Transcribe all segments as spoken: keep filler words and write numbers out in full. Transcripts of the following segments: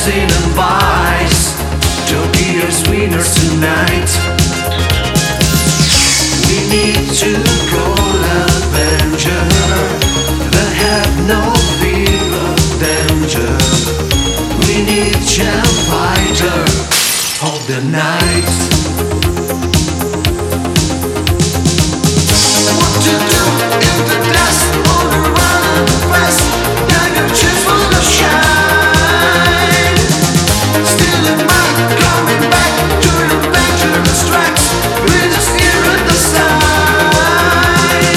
dancing and vice. Tokyo's winners tonight. We need to call Avenger. They have no fear of danger. We need champ fighter of the night. What to do if the dust all around the west? Now your chance for the shine. Still in mind, coming back to the dangerous tracks. We just hear at the side.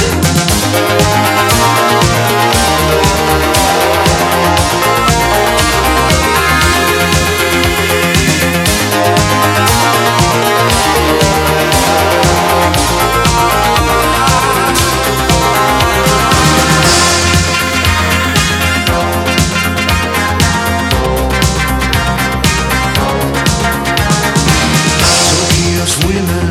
Tokyo's women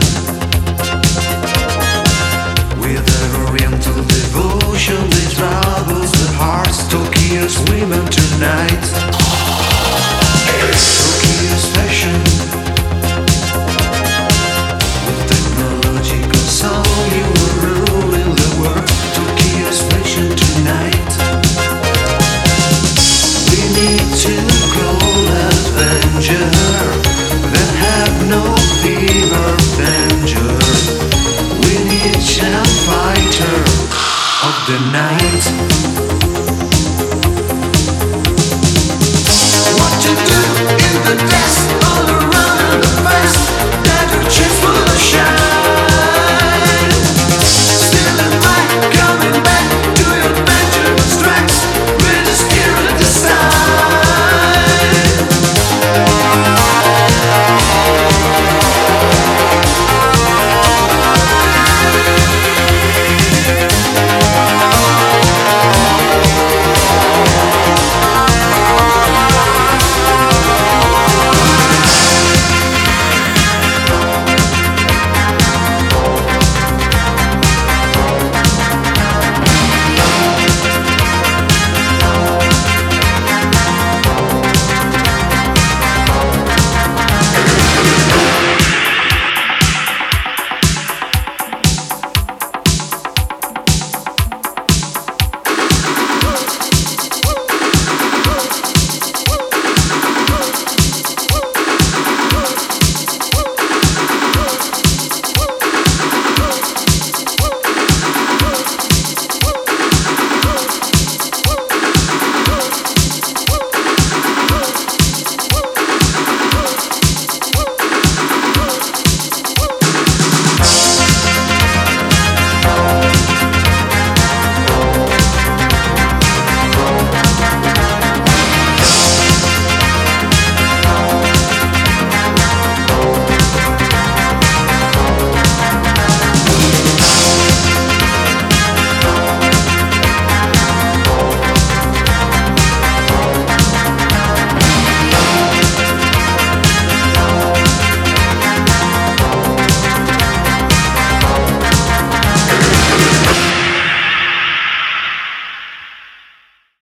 with their oriental devotion, they troubles the hearts. Tokyo's women tonight.